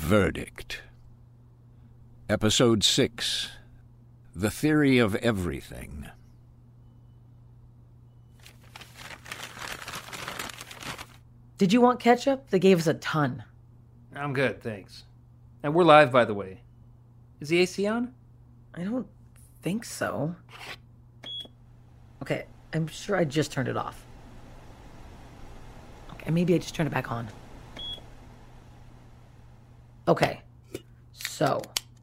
Verdict. Episode 6. The Theory of Everything. Did you want ketchup? They gave us a ton. I'm good, thanks. And we're live, by the way. Is the AC on? I don't think so. Okay, I'm sure I just turned it off. Okay, maybe I just turned it back on. Okay, so.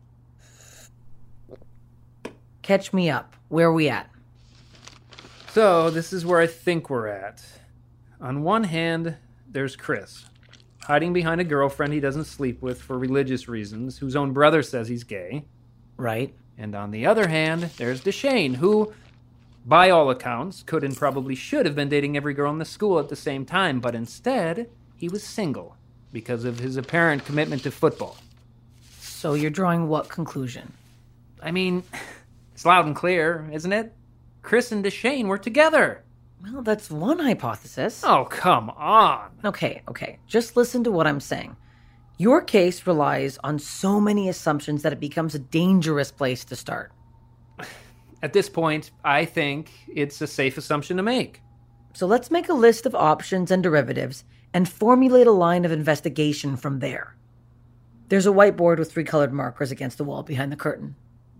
Catch me up. Where are we at? So, this is where I think we're at. On one hand, there's Chris, hiding behind a girlfriend he doesn't sleep with for religious reasons, whose own brother says he's gay. Right. And on the other hand, there's Deshane, who, by all accounts, could and probably should have been dating every girl in the school at the same time, but instead, he was single because of his apparent commitment to football. So you're drawing what conclusion? I mean, it's loud and clear, isn't it? Chris and Deshane were together. Well, that's one hypothesis. Oh, come on. Okay. Just listen to what I'm saying. Your case relies on so many assumptions that it becomes a dangerous place to start. At this point, I think it's a safe assumption to make. So let's make a list of options and derivatives and formulate a line of investigation from there. There's a whiteboard with 3 colored markers against the wall behind the curtain.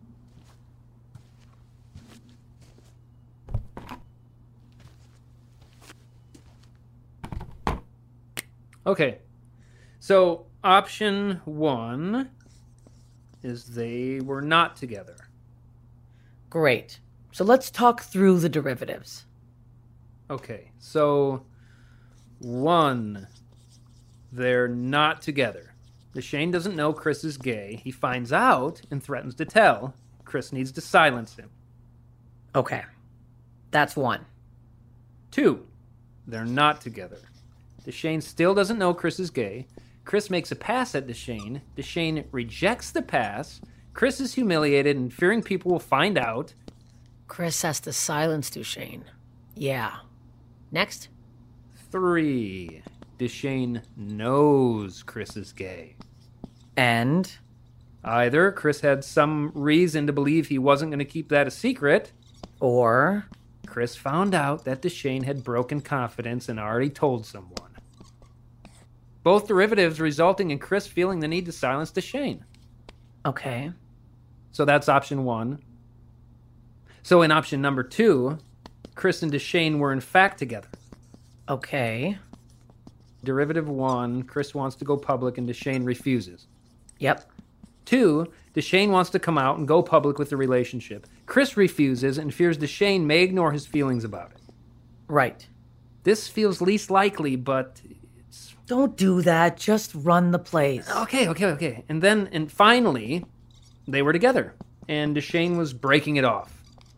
Okay, so option 1 is they were not together. Great. So let's talk through the derivatives. Okay, so 1, they're not together. Deshane doesn't know Chris is gay. He finds out and threatens to tell. Chris needs to silence him. Okay, that's 1. 2, they're not together. Deshane still doesn't know Chris is gay. Chris makes a pass at Deshane. Deshane rejects the pass. Chris is humiliated and fearing people will find out. Chris has to silence Deshane. Yeah. Next? 3, Deshane knows Chris is gay. And? Either Chris had some reason to believe he wasn't going to keep that a secret, or Chris found out that Deshane had broken confidence and already told someone. Both derivatives resulting in Chris feeling the need to silence Deshane. Okay. So that's option 1. So in option number 2, Chris and Deshane were in fact together. Okay. Derivative 1, Chris wants to go public and Deshane refuses. Yep. 2, Deshane wants to come out and go public with the relationship. Chris refuses and fears Deshane may ignore his feelings about it. Right. This feels least likely, but it's... Don't do that. Just run the plays. Okay. And finally, they were together, and Deshane was breaking it off.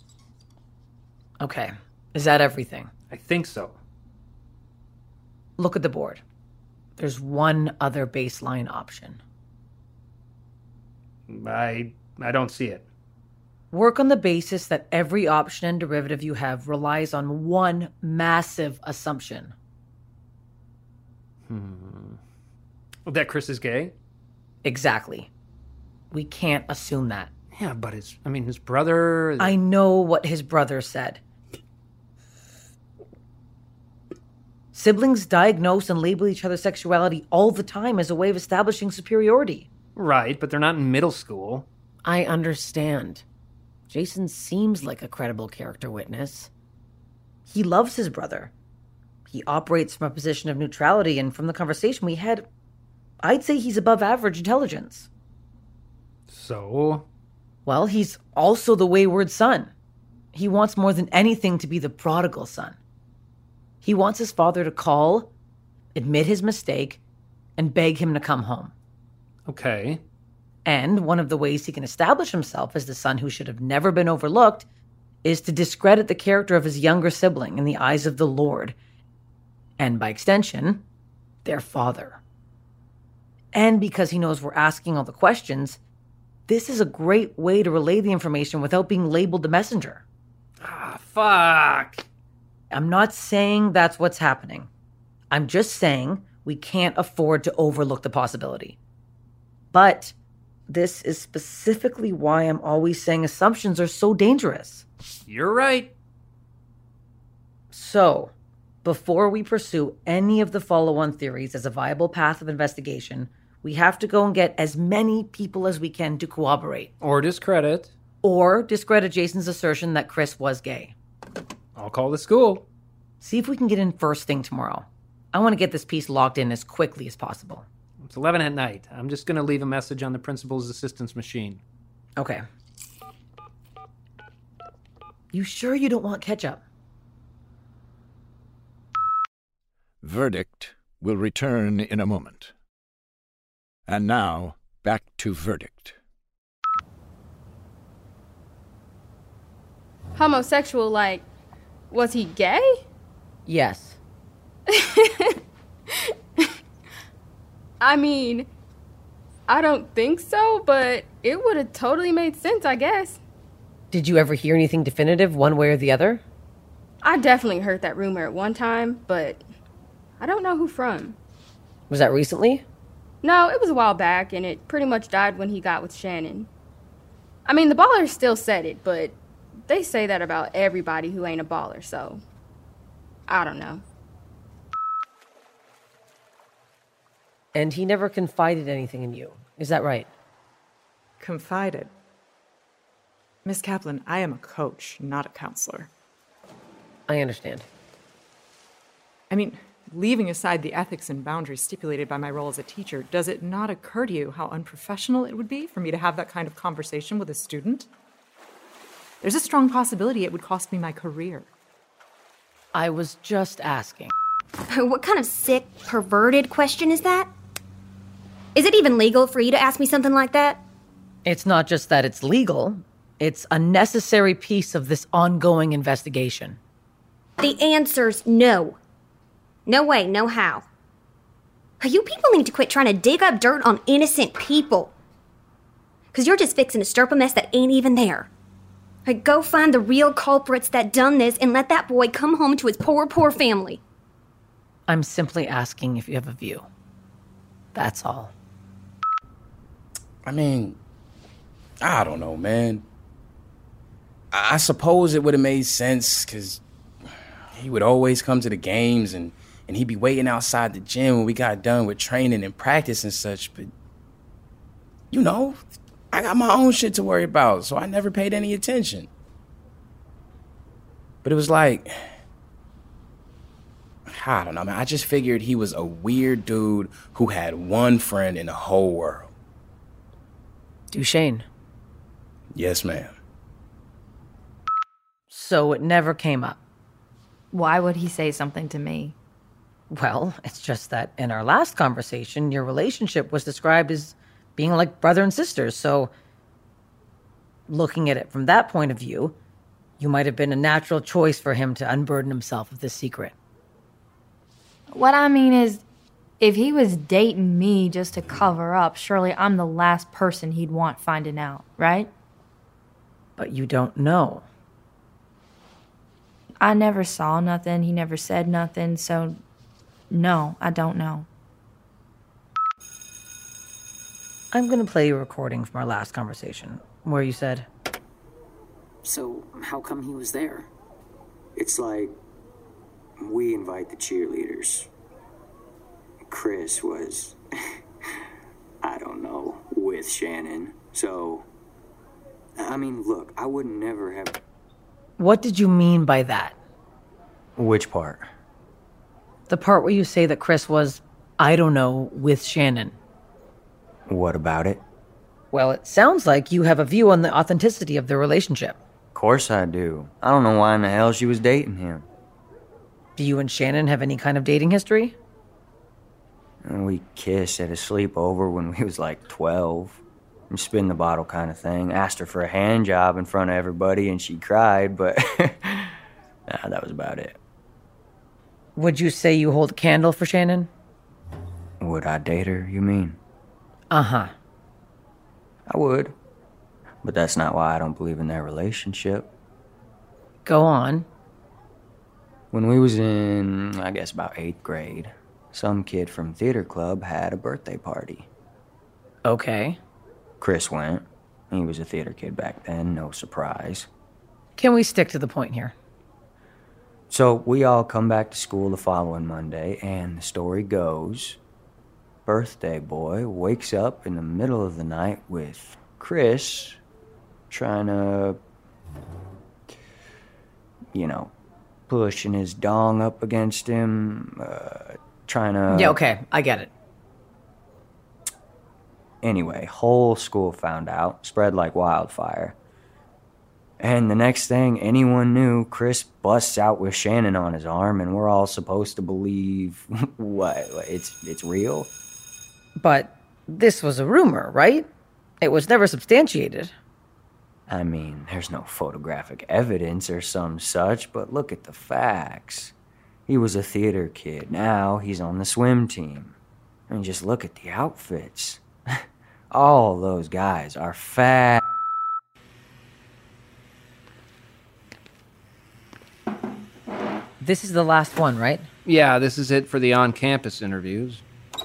Okay. Is that everything? I think so. Look at the board. There's one other baseline option. I don't see it. Work on the basis that every option and derivative you have relies on one massive assumption. That Chris is gay? Exactly. We can't assume that. Yeah, but his brother... I know what his brother said. Siblings diagnose and label each other's sexuality all the time as a way of establishing superiority. Right, but they're not in middle school. I understand. Jason seems like a credible character witness. He loves his brother. He operates from a position of neutrality, and from the conversation we had, I'd say he's above average intelligence. So? Well, he's also the wayward son. He wants more than anything to be the prodigal son. He wants his father to call, admit his mistake, and beg him to come home. Okay. And one of the ways he can establish himself as the son who should have never been overlooked is to discredit the character of his younger sibling in the eyes of the Lord, and by extension, their father. And because he knows we're asking all the questions, this is a great way to relay the information without being labeled the messenger. Ah, fuck. I'm not saying that's what's happening. I'm just saying we can't afford to overlook the possibility. But this is specifically why I'm always saying assumptions are so dangerous. You're right. So, before we pursue any of the follow-on theories as a viable path of investigation, we have to go and get as many people as we can to corroborate. Or discredit. Or discredit Jason's assertion that Chris was gay. I'll call the school. See if we can get in first thing tomorrow. I want to get this piece locked in as quickly as possible. It's 11 at night. I'm just going to leave a message on the principal's assistant's machine. Okay. You sure you don't want ketchup? Verdict will return in a moment. And now, back to Verdict. Homosexual, like, was he gay? Yes. I mean, I don't think so, but it would have totally made sense, I guess. Did you ever hear anything definitive one way or the other? I definitely heard that rumor at one time, but I don't know who from. Was that recently? No, it was a while back, and it pretty much died when he got with Shannon. I mean, the ballers still said it, but they say that about everybody who ain't a baller, so I don't know. And he never confided anything in you. Is that right? Confided. Miss Kaplan, I am a coach, not a counselor. I understand. I mean, leaving aside the ethics and boundaries stipulated by my role as a teacher, does it not occur to you how unprofessional it would be for me to have that kind of conversation with a student? There's a strong possibility it would cost me my career. I was just asking. What kind of sick, perverted question is that? Is it even legal for you to ask me something like that? It's not just that it's legal. It's a necessary piece of this ongoing investigation. The answer's no. No way, no how. You people need to quit trying to dig up dirt on innocent people. Because you're just fixing to stir up a mess that ain't even there. Like, go find the real culprits that done this and let that boy come home to his poor, poor family. I'm simply asking if you have a view. That's all. I mean, I don't know, man. I suppose it would have made sense because he would always come to the games and he'd be waiting outside the gym when we got done with training and practice and such. But, you know, I got my own shit to worry about, so I never paid any attention. But it was like, I don't know, man. I just figured he was a weird dude who had one friend in the whole world. Duchesne. Yes, ma'am. So it never came up. Why would he say something to me? Well, it's just that in our last conversation, your relationship was described as being like brother and sister, so looking at it from that point of view, you might have been a natural choice for him to unburden himself of this secret. What I mean is, if he was dating me just to cover up, surely I'm the last person he'd want finding out, right? But you don't know. I never saw nothing, he never said nothing, so no, I don't know. I'm going to play a recording from our last conversation, where you said, So, how come he was there? It's like, we invite the cheerleaders. Chris was, I don't know, with Shannon. So, I mean, look, I would never have... What did you mean by that? Which part? The part where you say that Chris was, I don't know, with Shannon. What about it? Well, it sounds like you have a view on the authenticity of their relationship. Of course I do. I don't know why in the hell she was dating him. Do you and Shannon have any kind of dating history? We kissed at a sleepover when we was like 12. Spin the bottle kind of thing. Asked her for a hand job in front of everybody and she cried, but that was about it. Would you say you hold a candle for Shannon? Would I date her, you mean? Uh-huh. I would. But that's not why I don't believe in their relationship. Go on. When we was in, I guess, about 8th grade, some kid from theater club had a birthday party. Okay. Chris went. He was a theater kid back then, no surprise. Can we stick to the point here? So we all come back to school the following Monday, and the story goes, birthday boy wakes up in the middle of the night with Chris trying to, pushing his dong up against him, trying to... Yeah, okay, I get it. Anyway, whole school found out, spread like wildfire. And the next thing anyone knew, Chris busts out with Shannon on his arm, and we're all supposed to believe, what, it's real? But this was a rumor, right? It was never substantiated. I mean, there's no photographic evidence or some such, but look at the facts. He was a theater kid. Now he's on the swim team. And just look at the outfits. All those guys are fat. This is the last one, right? Yeah, this is it for the on-campus interviews.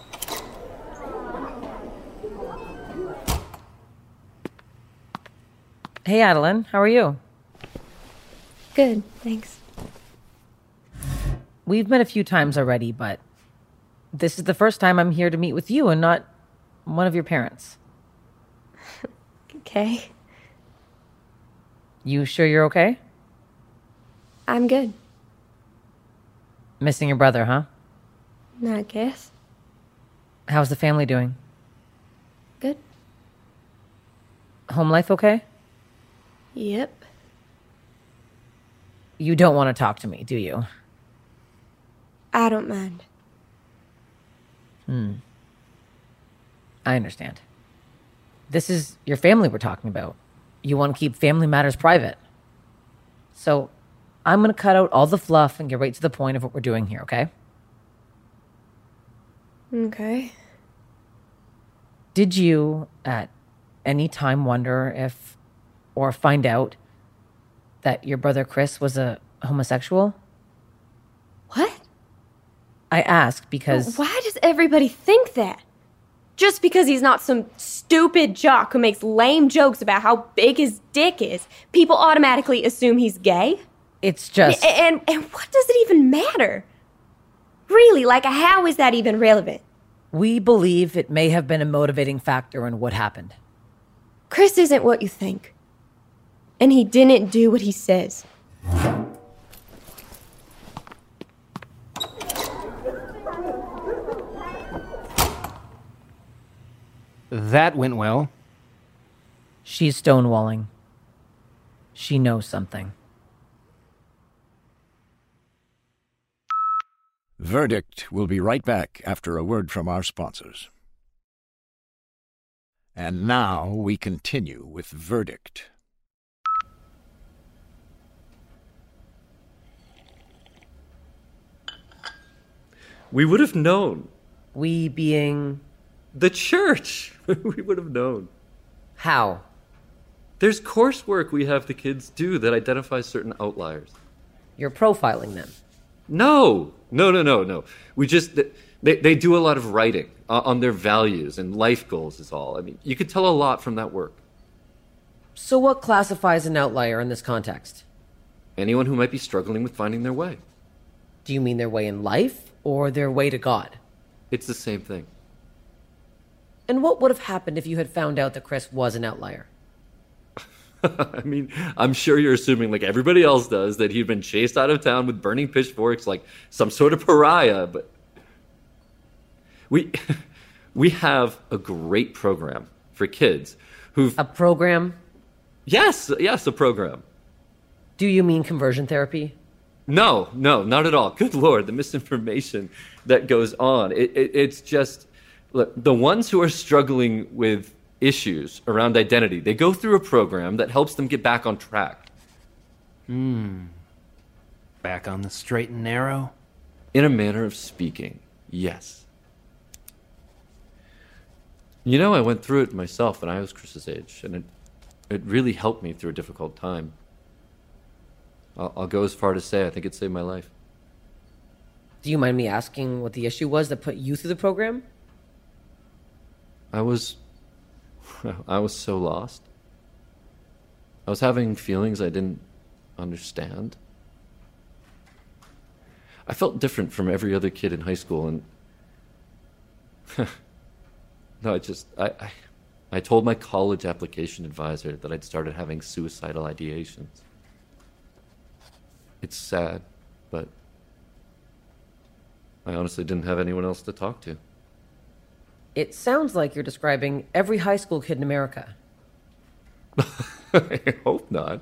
Hey, Adeline, how are you? Good, thanks. We've met a few times already, but this is the first time I'm here to meet with you and not one of your parents. Okay. You sure you're okay? I'm good. Missing your brother, huh? I guess. How's the family doing? Good. Home life okay? Yep. You don't want to talk to me, do you? I don't mind. I understand. This is your family we're talking about. You want to keep family matters private. So I'm going to cut out all the fluff and get right to the point of what we're doing here, okay? Okay. Did you, at any time, wonder if, or find out, that your brother Chris was a homosexual? What? I ask because... Why does everybody think that? Just because he's not some stupid jock who makes lame jokes about how big his dick is, people automatically assume he's gay? It's just... And what does it even matter? Really, how is that even relevant? We believe it may have been a motivating factor in what happened. Chris isn't what you think. And he didn't do what he says. That went well. She's stonewalling. She knows something. Verdict will be right back after a word from our sponsors. And now we continue with Verdict. We would have known. We being... The church! We would have known. How? There's coursework we have the kids do that identifies certain outliers. You're profiling them. No. We just... They do a lot of writing on their values and life goals is all. I mean, you could tell a lot from that work. So what classifies an outlier in this context? Anyone who might be struggling with finding their way. Do you mean their way in life or their way to God? It's the same thing. And what would have happened if you had found out that Chris was an outlier? I mean, I'm sure you're assuming, like everybody else does, that he'd been chased out of town with burning pitchforks like some sort of pariah, but... We have a great program for kids who've... A program? Yes, a program. Do you mean conversion therapy? No, not at all. Good Lord, the misinformation that goes on. It's just... Look, the ones who are struggling with issues around identity, they go through a program that helps them get back on track. Back on the straight and narrow? In a manner of speaking, yes. You know, I went through it myself when I was Chris's age, and it really helped me through a difficult time. I'll go as far to say I think it saved my life. Do you mind me asking what the issue was that put you through the program? I was I was so lost. I was having feelings I didn't understand. I felt different from every other kid in high school, and no, I told my college application advisor that I'd started having suicidal ideations. It's sad, but I honestly didn't have anyone else to talk to. It sounds like you're describing every high school kid in America. I hope not.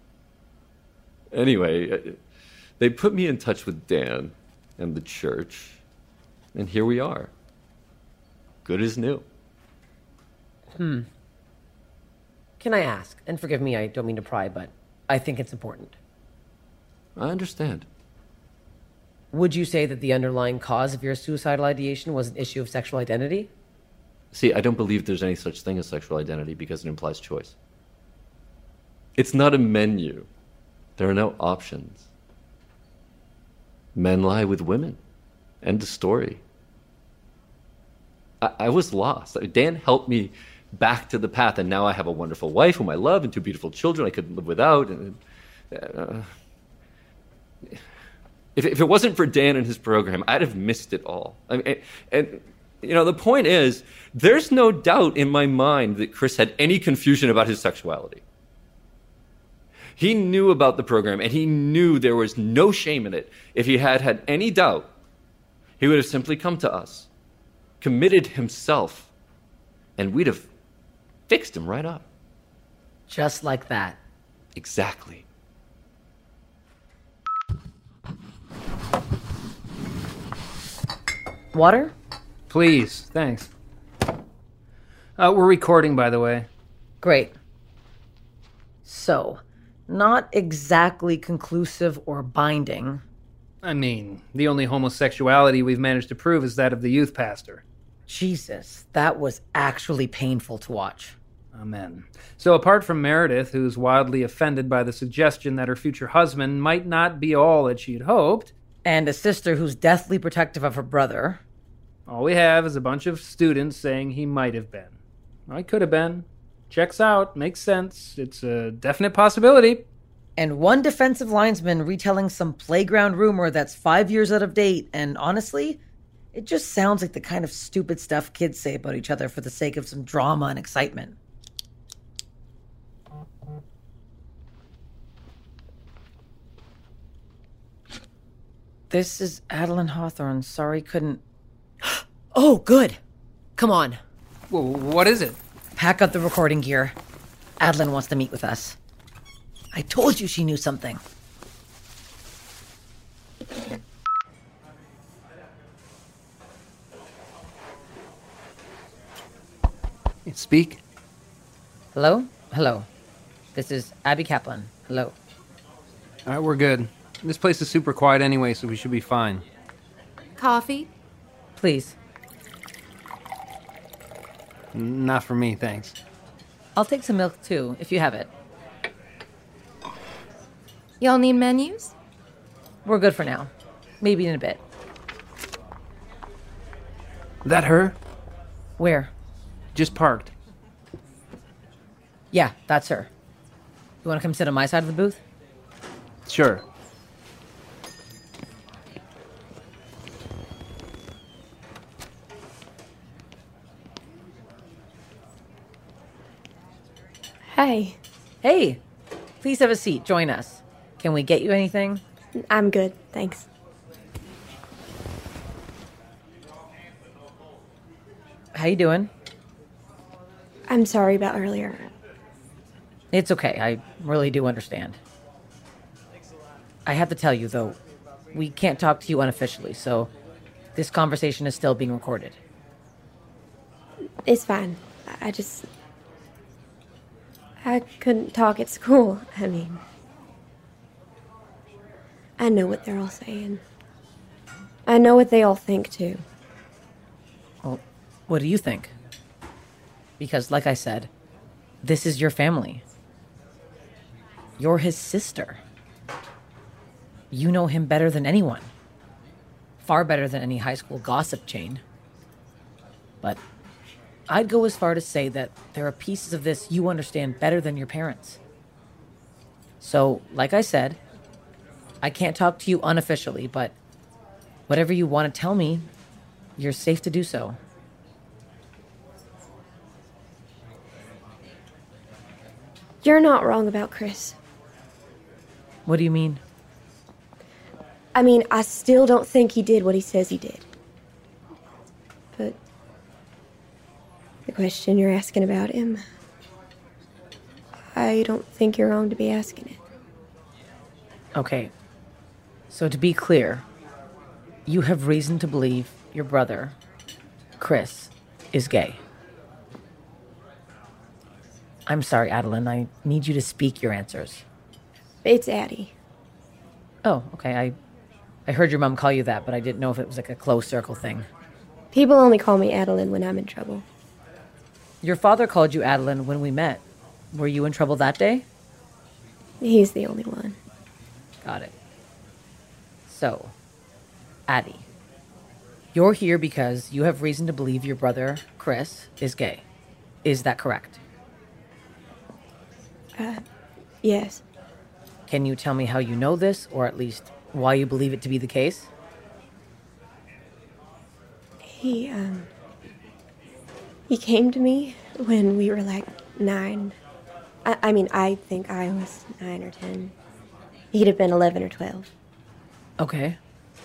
Anyway, they put me in touch with Dan and the church, and here we are. Good as new. Can I ask, and forgive me, I don't mean to pry, but I think it's important. I understand. Would you say that the underlying cause of your suicidal ideation was an issue of sexual identity? See, I don't believe there's any such thing as sexual identity because it implies choice. It's not a menu. There are no options. Men lie with women. End of story. I was lost. Dan helped me back to the path, and now I have a wonderful wife whom I love and two beautiful children I couldn't live without. If it wasn't for Dan and his program, I'd have missed it all. I mean, and the point is, there's no doubt in my mind that Chris had any confusion about his sexuality. He knew about the program, and he knew there was no shame in it. If he had any doubt, he would have simply come to us, committed himself, and we'd have fixed him right up. Just like that. Exactly. Water? Please, thanks. We're recording, by the way. Great. So, not exactly conclusive or binding. I mean, the only homosexuality we've managed to prove is that of the youth pastor. Jesus, that was actually painful to watch. Amen. So apart from Meredith, who's wildly offended by the suggestion that her future husband might not be all that she'd hoped, and a sister who's deathly protective of her brother, all we have is a bunch of students saying he might have been. I could have been. Checks out. Makes sense. It's a definite possibility. And one defensive linesman retelling some playground rumor that's 5 years out of date, and honestly, it just sounds like the kind of stupid stuff kids say about each other for the sake of some drama and excitement. This is Adeline Hawthorne. Sorry, couldn't... Oh, good. Come on. Well, what is it? Pack up the recording gear. Adeline wants to meet with us. I told you she knew something. Speak. Hello? Hello. This is Abby Kaplan. Hello. All right, we're good. This place is super quiet anyway, so we should be fine. Coffee? Please. Not for me, thanks. I'll take some milk, too, if you have it. Y'all need menus? We're good for now. Maybe in a bit. That her? Where? Just parked. Yeah, that's her. You want to come sit on my side of the booth? Sure. Hey. Hey. Please have a seat. Join us. Can we get you anything? I'm good, thanks. How you doing? I'm sorry about earlier. It's okay. I really do understand. I have to tell you, though, we can't talk to you unofficially, so this conversation is still being recorded. It's fine. I couldn't talk at school. I mean, I know what they're all saying. I know what they all think, too. Well, what do you think? Because, like I said, this is your family. You're his sister. You know him better than anyone. Far better than any high school gossip chain. But I'd go as far to say that there are pieces of this you understand better than your parents. So, like I said, I can't talk to you unofficially, but whatever you want to tell me, you're safe to do so. You're not wrong about Chris. What do you mean? I mean, I still don't think he did what he says he did. But the question you're asking about him, I don't think you're wrong to be asking it. Okay, so to be clear, you have reason to believe your brother, Chris, is gay. I'm sorry, Adeline, I need you to speak your answers. It's Addie. Oh, okay, I heard your mom call you that, but I didn't know if it was like a closed circle thing. People only call me Adeline when I'm in trouble. Your father called you Adeline when we met. Were you in trouble that day? He's the only one. Got it. So, Addie, you're here because you have reason to believe your brother, Chris, is gay. Is that correct? Yes. Can you tell me how you know this, or at least why you believe it to be the case? He came to me when we were like 9. I mean, I think I was 9 or 10. He'd have been 11 or 12. Okay.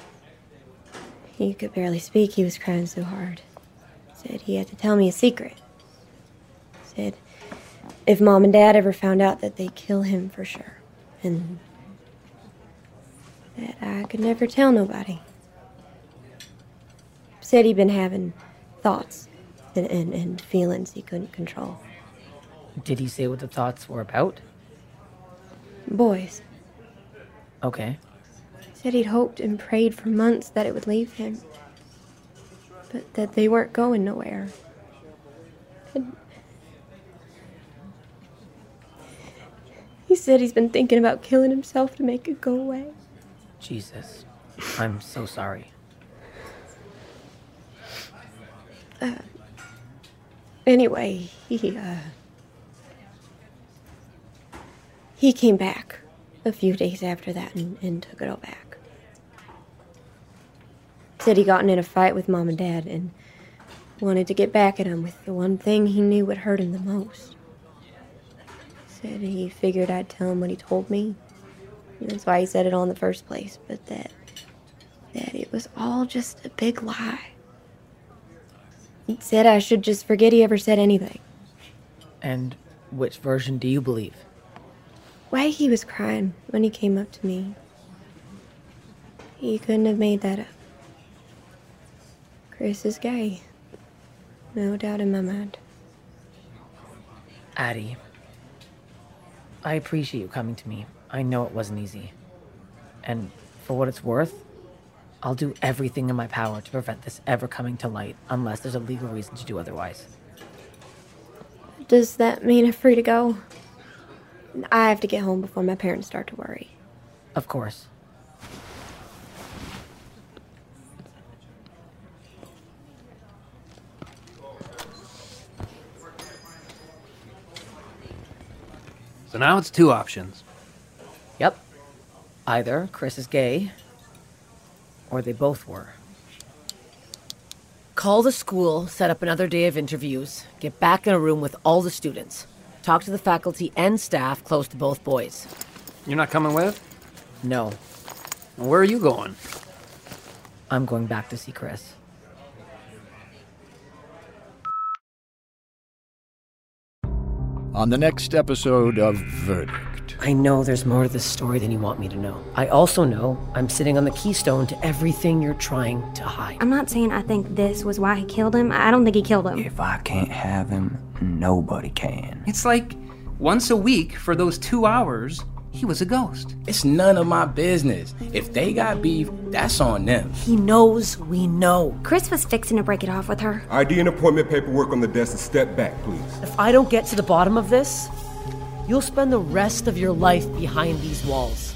He could barely speak. He was crying so hard. Said he had to tell me a secret. Said if Mom and Dad ever found out that they'd kill him for sure. And that I could never tell nobody. Said he'd been having thoughts and feelings he couldn't control. Did he say what the thoughts were about? Boys. Okay. Said he'd hoped and prayed for months that it would leave him. But that they weren't going nowhere. And he said he's been thinking about killing himself to make it go away. Jesus. I'm so sorry. Anyway, he came back a few days after that and took it all back. Said he gotten in a fight with Mom and Dad and wanted to get back at him with the one thing he knew would hurt him the most. Said he figured I'd tell him what he told me. That's why he said it all in the first place, but that it was all just a big lie. He said I should just forget he ever said anything. And which version do you believe? Way he was crying when he came up to me. He couldn't have made that up. Chris is gay. No doubt in my mind. Addie, I appreciate you coming to me. I know it wasn't easy. And for what it's worth, I'll do everything in my power to prevent this ever coming to light, unless there's a legal reason to do otherwise. Does that mean I'm free to go? I have to get home before my parents start to worry. Of course. So now it's 2 options. Yep. Either Chris is gay, or they both were. Call the school, set up another day of interviews, get back in a room with all the students, talk to the faculty and staff close to both boys. You're not coming with? No. Where are you going? I'm going back to see Chris. On the next episode of Verdict. I know there's more to this story than you want me to know. I also know I'm sitting on the keystone to everything you're trying to hide. I'm not saying I think this was why he killed him. I don't think he killed him. If I can't have him, nobody can. It's like once a week for those 2 hours, he was a ghost. It's none of my business. If they got beef, that's on them. He knows we know. Chris was fixing to break it off with her. ID and appointment paperwork on the desk and step back, please. If I don't get to the bottom of this, you'll spend the rest of your life behind these walls.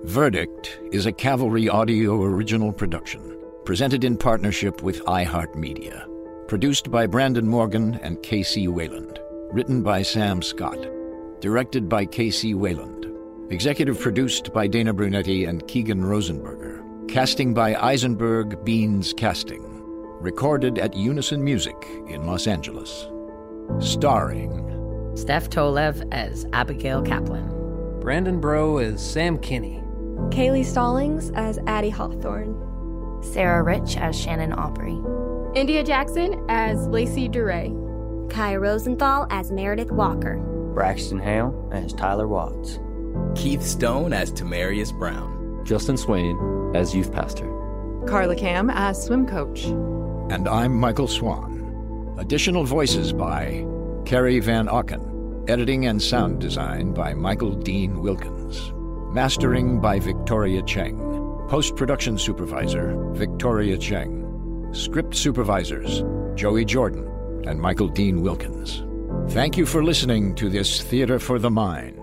Verdict is a Cavalry Audio original production, presented in partnership with iHeartMedia. Produced by Brandon Morgan and K.C. Wayland. Written by Sam Scott. Directed by K.C. Wayland. Executive produced by Dana Brunetti and Keegan Rosenberger. Casting by Eisenberg Beans Casting. Recorded at Unison Music in Los Angeles. Starring Steph Tolev as Abigail Kaplan. Brandon Bro as Sam Kinney. Kaylee Stallings as Addie Hawthorne. Sarah Rich as Shannon Aubrey. India Jackson as Lacey DeRay. Kaya Rosenthal as Meredith Walker. Braxton Hale as Tyler Watts. Keith Stone as Tamarius Brown. Justin Swain as Youth Pastor. Carla Cam as Swim Coach. And I'm Michael Swan. Additional voices by Carrie Van Auken. Editing and sound design by Michael Dean Wilkins. Mastering by Victoria Cheng. Post-production supervisor, Victoria Cheng. Script supervisors, Joey Jordan and Michael Dean Wilkins. Thank you for listening to this Theater for the Mind.